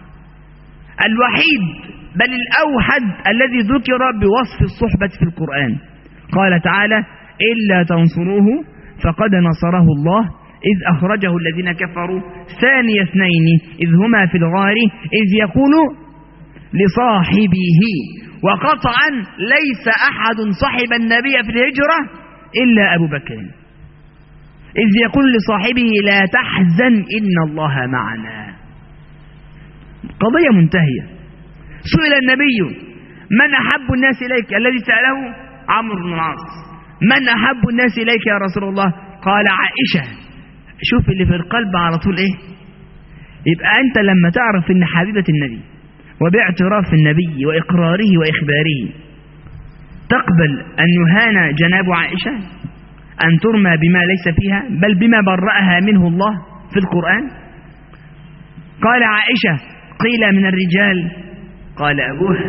الوحيد بل الأوحد الذي ذكر بوصف الصحبة في القرآن. قال تعالى: إلا تنصروه فقد نصره الله إذ أخرجه الذين كفروا ثاني اثنين إذ هما في الغار إذ يقول لصاحبه. وقطعا ليس أحد صحب النبي في الهجرة إلا أبو بكر، إذ يقول لصاحبه لا تحزن إن الله معنا. قضية منتهية. سئل النبي: من أحب الناس إليك؟ الذي سأله عمرو بن العاص: من أحب الناس إليك يا رسول الله؟ قال: عائشة. شوف اللي في القلب على طول إيه. يبقى أنت لما تعرف إن حبيبة النبي وباعتراف النبي وإقراره وإخباره تقبل أن يهان جناب عائشة، أن ترمى بما ليس فيها بل بما برأها منه الله في القرآن. قال عائشة: قيل من الرجال، قال أبوها.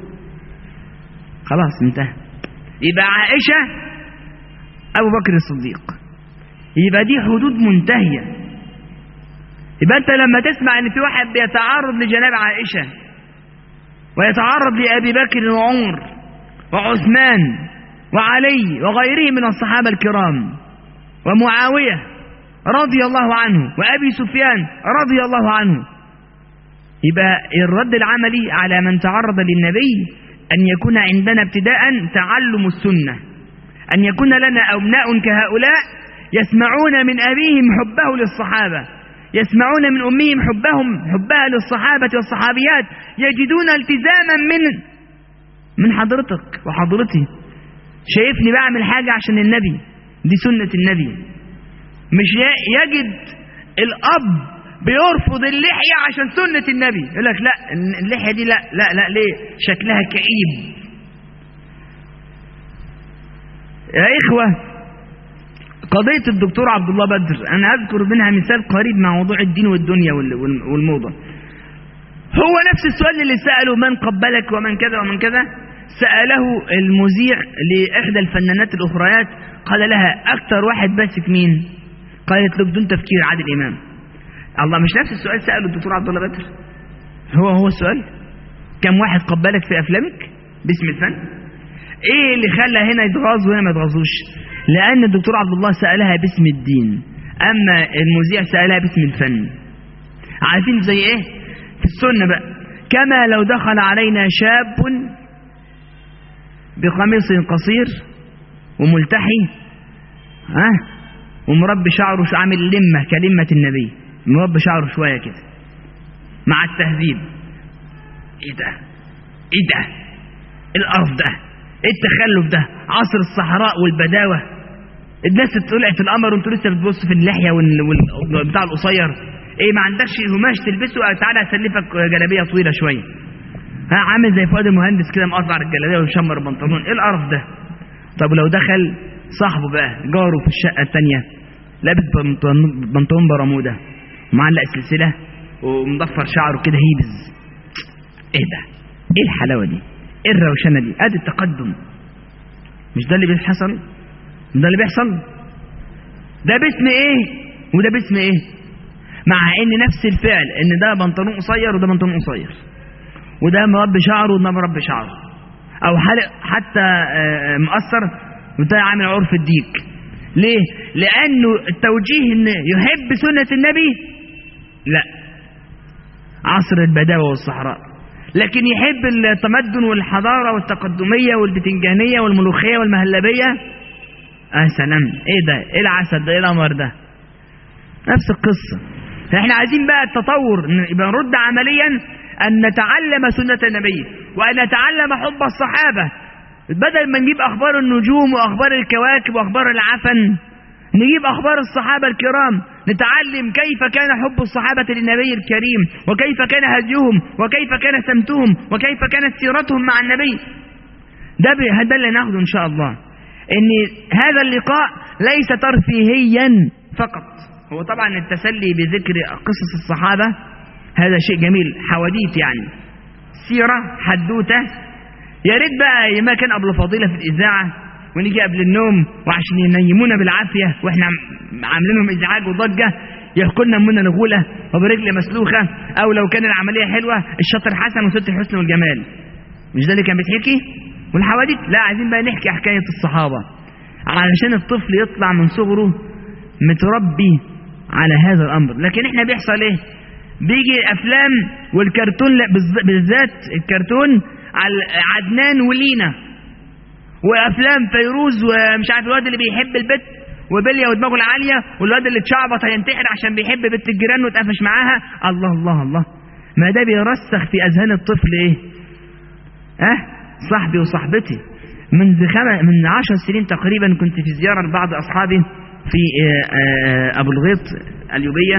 خلاص انتهى. يبقى عائشة أبو بكر الصديق، يبقى دي حدود منتهية. يبقى أنت لما تسمع أن في واحد بيتعرض لجناب عائشة ويتعرض لأبي بكر وعمر وعثمان وعلي وغيره من الصحابة الكرام ومعاوية رضي الله عنه وأبي سفيان رضي الله عنه، يبقى الرد العملي على من تعرض للنبي أن يكون عندنا ابتداء تعلم السنة، أن يكون لنا أبناء كهؤلاء يسمعون من أبيهم حبه للصحابة، يسمعون من أمهم حبها للصحابة والصحابيات، يجدون التزاما من حضرتك وحضرتي. شايفني بعمل حاجة عشان النبي، دي سنة النبي. مش يجد الأب بيرفض اللحية عشان سنة النبي، يقول لك لا اللحية دي لا لا لا، ليه؟ شكلها كئيب. يا إخوة، قضية الدكتور عبد الله بدر أنا أذكر منها مثال قريب مع موضوع الدين والدنيا والموضة. هو نفس السؤال اللي سأله من قبلك ومن كذا ومن كذا، سأله المذيع لإحدى الفنانات الأخريات، قال لها أكتر واحد باسك مين؟ قالت له بدون تفكير عادل إمام. الله، مش نفس السؤال سأله الدكتور عبد الله بدر؟ هو السؤال. كم واحد قبلك في أفلامك باسم الفن؟ إيه اللي خلى هنا يتغاظ وهنا ما يتغاظوش؟ لأن الدكتور عبد الله سألها باسم الدين، أما المذيع سألها باسم الفن. عارفين زي إيه؟ في السنة بقى، كما لو دخل علينا شاب بقميص قصير وملتحي ومربي شعره عامل لمة كلمة النبي، مربي شعره شوية كده مع التهذيب. ايه ده القرف ده، ايه التخلف ده، عصر الصحراء والبداوة، الناس طلعت في القمر وانتوا لسه بتبص في اللحية والبتاع القصير. ايه ما عندكش قماش تلبسه؟ تعالى اسلفك جلابيه طويله شويه. عامل زي فؤاد المهندس كده مقطع الجلابيه ومشمر البنطلون. ايه القرف ده؟ طب لو دخل صاحبه بقى جاره في الشقه الثانيه لابس بنطلون برموده ومعلق سلسله ومضفر شعره كده هيبز، ايه ده؟ ايه الحلاوه دي؟ ايه الروشنه دي؟ ادي التقدم. مش ده اللي بيحصل؟ ده اللي بيحصل؟ ده باسم ايه وده باسم ايه؟ مع ان نفس الفعل، ان ده بنطلون قصير وده بنطلون قصير، وده مربي شعره وده مربي شعره، او حلق حتى مقصر وده عامل عرف الديك. ليه؟ لانه التوجيه ان يحب سنة النبي لا، عصر البداوة والصحراء، لكن يحب التمدن والحضارة والتقدمية والبتنجانية والملوخية والمهلبية. سلام، ايه ده؟ ايه العسل ده؟ ايه القمر ده؟ نفس القصة. فاحنا عايزين بقى التطور، يبقى نرد عمليا ان نتعلم سنة النبي وان نتعلم حب الصحابة، بدل ما نجيب اخبار النجوم واخبار الكواكب واخبار العفن، نجيب اخبار الصحابة الكرام، نتعلم كيف كان حب الصحابة للنبي الكريم، وكيف كان هديهم، وكيف كان سمتهم، وكيف كانت سيرتهم مع النبي. ده اللي ناخده ان شاء الله. ان هذا اللقاء ليس ترفيهيا فقط، هو طبعا التسلي بذكر قصص الصحابة هذا شيء جميل، حواديت يعني، سيرة حدوتة. يا ريت بقى ما كان قبل فضيلة في الإذاعة ونيجي قبل النوم وعشان ينيمونا بالعافية واحنا عاملينهم إزعاج وضجة، يحكوا لنا أمنا نغولة وبرجل مسلوخة، أو لو كان العملية حلوة الشاطر حسن وست الحسن والجمال. مش ده اللي كان بيتحكي؟ والحواديت لا، عايزين بقى نحكي حكاية الصحابة علشان الطفل يطلع من صغره متربي على هذا الأمر. لكن احنا بيحصل ايه؟ بيجي أفلام والكرتون، بالذات الكرتون على عدنان ولينا، وأفلام فيروز ومش عارف الواد اللي بيحب البت وبلية ودماغه العالية، والواد اللي اتشعبط هينتحر عشان بيحب بنت الجيران واتقفش معاها. الله الله الله، ما ده بيرسخ في أذهان الطفل ايه؟ صاحبي وصاحبتي. من 10 سنين تقريبا كنت في زيارة لبعض أصحابي في أبو الغيط اليوبية،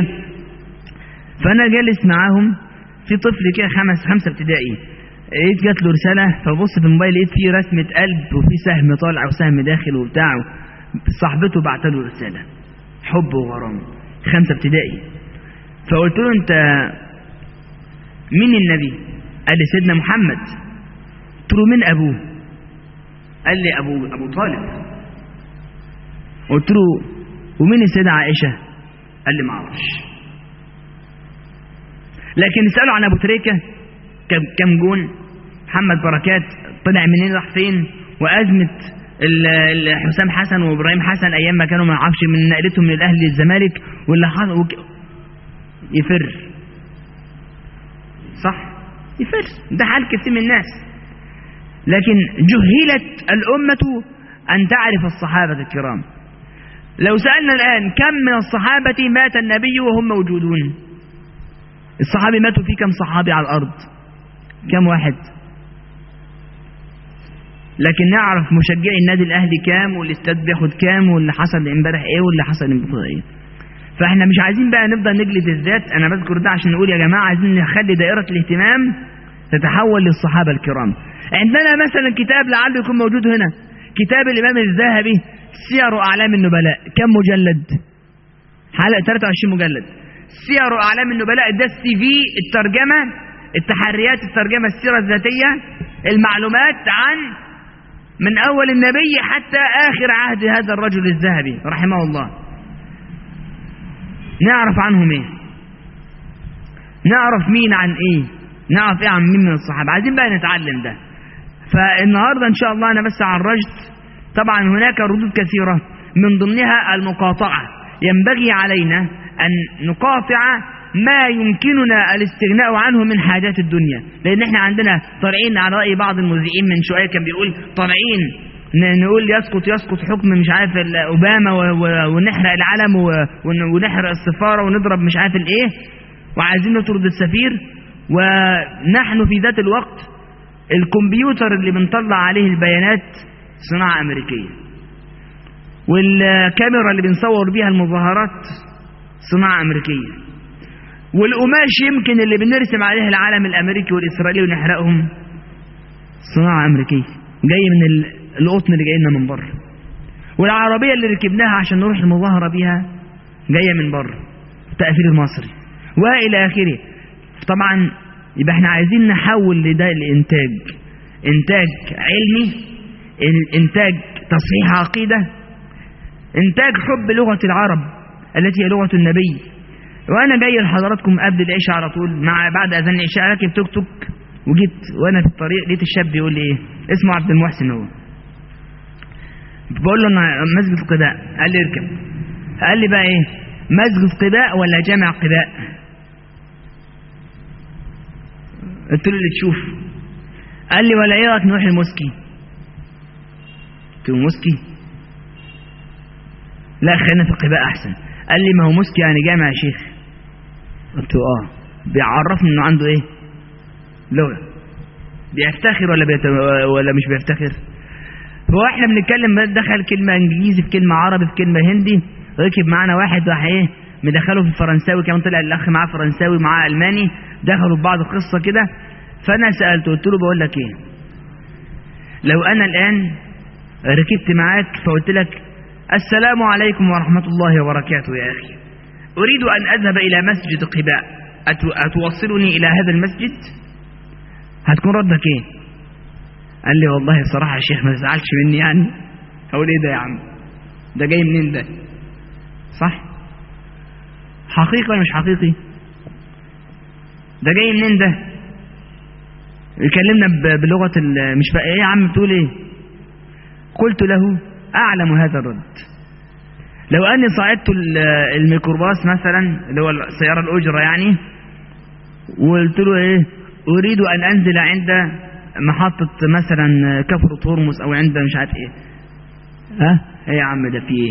فأنا جالس معاهم، في طفل كده خمسة ابتدائي، لقيت جات له رسالة، فبص في الموبايل لقيت فيه رسمة قلب وفي سهم طالع وسهم داخل وبتاع، صاحبته بعت له رسالة حب وغرام، 5 ابتدائي. فقلت له أنت مين النبي؟ قال لي سيدنا محمد. قلت له مين أبوه؟ قال لي أبو طالب. قلت له ومين السيدة عائشة؟ قال لي ما اعرفش. لكن اسأله عن أبو تريكة كم جون، محمد بركات طلع منين راح فين، وأزمة حسام حسن وإبراهيم حسن أيام ما كانوا ما نعرفش من نقلتهم من الأهلي للزمالك واللي حصل يفر. صح؟ يفر، ده حال كثير من الناس. لكن جهلت الأمة أن تعرف الصحابة الكرام. لو سألنا الآن كم من الصحابة مات النبي وهم موجودون؟ الصحابة ماتوا في كم صحابي على الأرض؟ كم واحد؟ لكن نعرف مشجعي النادي الأهلي كام، والاستاد بياخد كام، واللي حصل امبارح ايه، واللي حصل امبارح ايه. فاحنا مش عايزين بقى نفضل نجلد الذات. انا بذكر ده عشان نقول يا جماعة عايزين نخلي دائرة الاهتمام تتحول للصحابة الكرام. عندنا مثلا كتاب لعله يكون موجود هنا، كتاب الإمام الذهبي سير أعلام النبلاء. كم مجلد؟ حلقة 23 مجلد. سير أعلام النبلاء ده السي في، الترجمة، التحريات، الترجمة، السيرة الذاتية، المعلومات عن من أول النبي حتى آخر عهد هذا الرجل الذهبي رحمه الله. نعرف عنهم ايه؟ نعرف مين عن ايه؟ نعرف ايه عن مين من الصحابة. عايزين بقى نتعلم ده. فالنهاردة ان شاء الله انا بس عرجت. طبعا هناك ردود كثيرة من ضمنها المقاطعة. ينبغي علينا ان نقاطع ما يمكننا الاستغناء عنه من حاجات الدنيا، لان احنا عندنا طالعين على رأي بعض المذيعين من شوية كان بيقول طالعين نقول يسقط حكم مش عارف اوباما ونحرق العلم ونحرق السفارة ونضرب مش عارف الايه، وعايزين نطرد السفير. ونحن في ذات الوقت الكمبيوتر اللي بنطلع عليه البيانات صناعة أمريكية، والكاميرا اللي بنصور بيها المظاهرات صناعة أمريكية، والقماش يمكن اللي بنرسم عليه العلم الأمريكي والإسرائيلي ونحرقهم صناعة أمريكية جاي من القطن اللي جاينا من بره، والعربية اللي ركبناها عشان نروح المظاهرة بيها جاية من بره تقفيل المصري وإلى آخره. طبعا يبقى احنا عايزين نحول لده الإنتاج، إنتاج علمي، إنتاج تصحيح عقيدة، إنتاج حب لغة العرب التي هي لغة النبي. وأنا جاي لحضراتكم قبل العشاء على طول بعد أذان العشاء راكب توك توك وجيت وأنا في الطريق لقيت الشاب بيقول لي إيه، اسمه عبد المحسن، هو بقول له أنا مسجد قباء، قال لي اركب. قال لي بقى إيه، مسجد قباء ولا جامع قباء؟ قلت له اللي تشوف. قال لي ولا إيه رأيك نروح المسكي؟ قلت له مسكي؟ لا خلينا في قباء أحسن. قال لي ما هو مسكي يعني جامع يا شيخ. قلت له بيعرفني إنه عنده إيه؟ لغة. بيفتخر ولا مش بيفتخر؟ هو احنا بنتكلم دخل كلمة انجليزي في كلمة عربي في كلمة هندي، ركب معانا واحد راح ايه مدخله في الفرنساوي، كمان طلع الاخ معاه فرنساوي معاه الماني، دخلوا في بعض القصة كده. فانا سألته قلت له بقول لك ايه، لو انا الان ركبت معاك فقلت لك السلام عليكم ورحمة الله وبركاته يا اخي، اريد ان اذهب الى مسجد قباء، اتوصلني الى هذا المسجد؟ هتكون ردك ايه؟ قال لي والله الصراحة يا شيخ ما تزعلش مني يعني. اقول ايه ده يا عم، ده جاي منين ده؟ صح؟ حقيقي ولا مش حقيقي؟ ده جاي منين ده؟ يكلمنا بلغة مش بقى ايه يا عم بتقول ايه؟ قلت له اعلم هذا الرد. لو اني صعدت الميكروباص مثلا اللي هو السيارة الاجرة يعني، وقلت له ايه اريد ان انزل عند محطة مثلا كفر هرمز او عند مش عارف ايه، ايه يا عم ده في ايه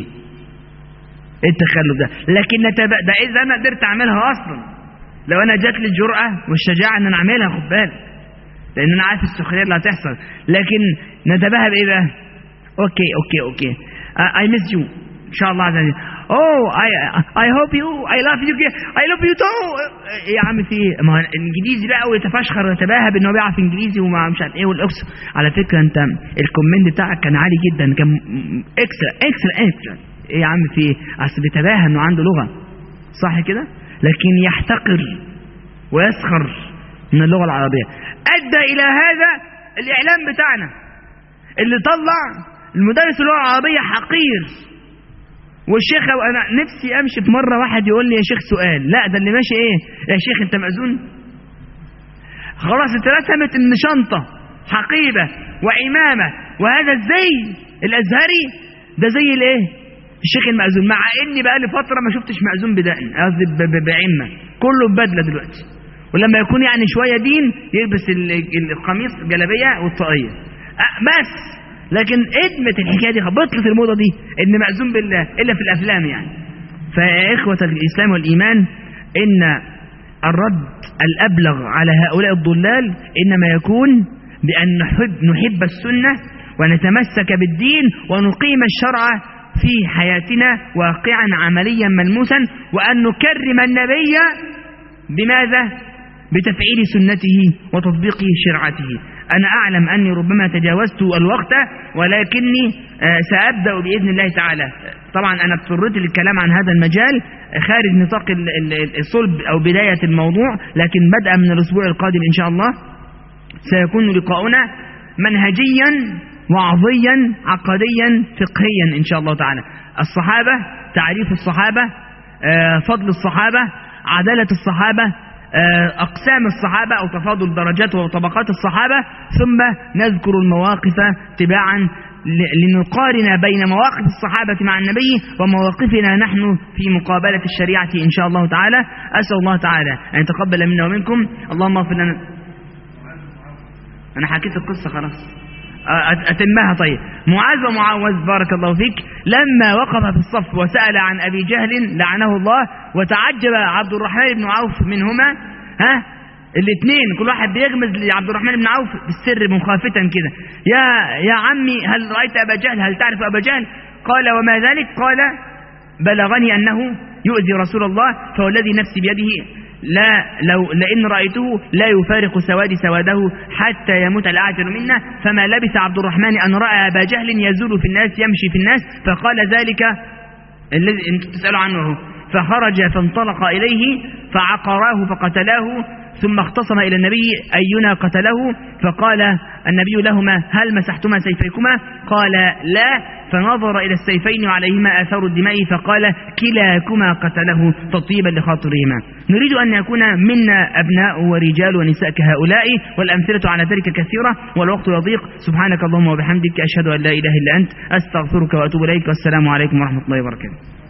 التخلف ده؟ لكن ده اذا انا قدرت اعملها اصلا، لو انا جات لي الجرأة والشجاعة ان انا اعملها، خد بالك، لان انا عارف السخرية اللي هتحصل. لكن نتباهى بايه بقى؟ اوكي I miss you ان شاء الله عز وجل. I hope you I love you I love you too. يا عم في ايه؟ ما الانجليزي بقى ويتفشخر ويتباهى بانه بيعرف انجليزي وما مش عارف ايه والاكس. على فكره انت الكومنت بتاعك كان عالي جدا، كان اكسترا. ايه يا عم في ايه؟ اصل بيتباهى انه عنده لغه صح كده، لكن يحتقر ويسخر من اللغه العربيه. ادى الى هذا الاعلام بتاعنا اللي طلع المدرس اللغه العربيه حقير. والشيخ انا نفسي امشي في مره واحد يقول لي يا شيخ سؤال، لا ده اللي ماشي ايه يا شيخ انت مأذون؟ خلاص اترسمت ان شنطه حقيبه وعمامه وهذا الزي الازهري ده زي الايه الشيخ المأذون، مع اني بقى لي فتره ما شفتش مأذون بدقن، قصدي بعمه، كله ببدله دلوقتي. ولما يكون يعني شويه دين يلبس القميص جلابيه والطاقيه بس. لكن ادمت الحكايه دي، بطلت الموضه دي ان مأذون بالله الا في الافلام يعني. فيا اخوه الاسلام والايمان، ان الرد الابلغ على هؤلاء الضلال انما يكون بان نحب السنه ونتمسك بالدين ونقيم الشرع في حياتنا واقعا عمليا ملموسا، وان نكرم النبي بماذا؟ بتفعيل سنته وتطبيق شرعته. أنا أعلم أني ربما تجاوزت الوقت، ولكني سأبدأ بإذن الله تعالى. طبعا أنا اضطريت للكلام عن هذا المجال خارج نطاق الصلب أو بداية الموضوع، لكن بدءا من الأسبوع القادم إن شاء الله سيكون لقاؤنا منهجيا وعظيا عقديا فقهيا إن شاء الله تعالى. الصحابة، تعريف الصحابة، فضل الصحابة، عدالة الصحابة، أقسام الصحابة أو تفاضل درجات وطبقات الصحابة، ثم نذكر المواقف تباعا لنقارن بين مواقف الصحابة مع النبي ومواقفنا نحن في مقابلة الشريعة إن شاء الله تعالى. أسأل الله تعالى أن يتقبل منا ومنكم. اللهم اغفر لنا. أنا حكيت القصة خلاص أتمها. طيب، معاذ ومعوذ بارك الله فيك لما وقف في الصف وسأل عن أبي جهل لعنه الله، وتعجب عبد الرحمن بن عوف منهما، الاثنين كل واحد بيغمز لعبد الرحمن بن عوف بالسر مخافتا كده، يا عمي هل رأيت أبا جهل؟ هل تعرف أبا جهل؟ قال وما ذلك؟ قال بلغني أنه يؤذي رسول الله، فوالذي نفسي بيده لئن رأيته لا يفارق سواده حتى يموت الأعجل منا. فما لبث عبد الرحمن أن رأى أبا جهل يزول في الناس يمشي في الناس، فقال ذلك الذي انتم تسألوا عنه، فخرج فانطلق إليه فعقراه فقتلاه، ثم اختصم إلى النبي أينا قتله، فقال النبي لهما هل مسحتما سيفيكما؟ قال لا، فنظر إلى السيفين وعليهما آثار الدماء فقال كلاكما قتله تطيبا لخاطرهما. نريد أن يكون منا أبناء ورجال ونساء كهؤلاء، والأمثلة على ذلك كثيرة والوقت يضيق. سبحانك اللهم وبحمدك، أشهد أن لا إله إلا أنت، أستغفرك وأتوب إليك، والسلام عليكم ورحمة الله وبركاته.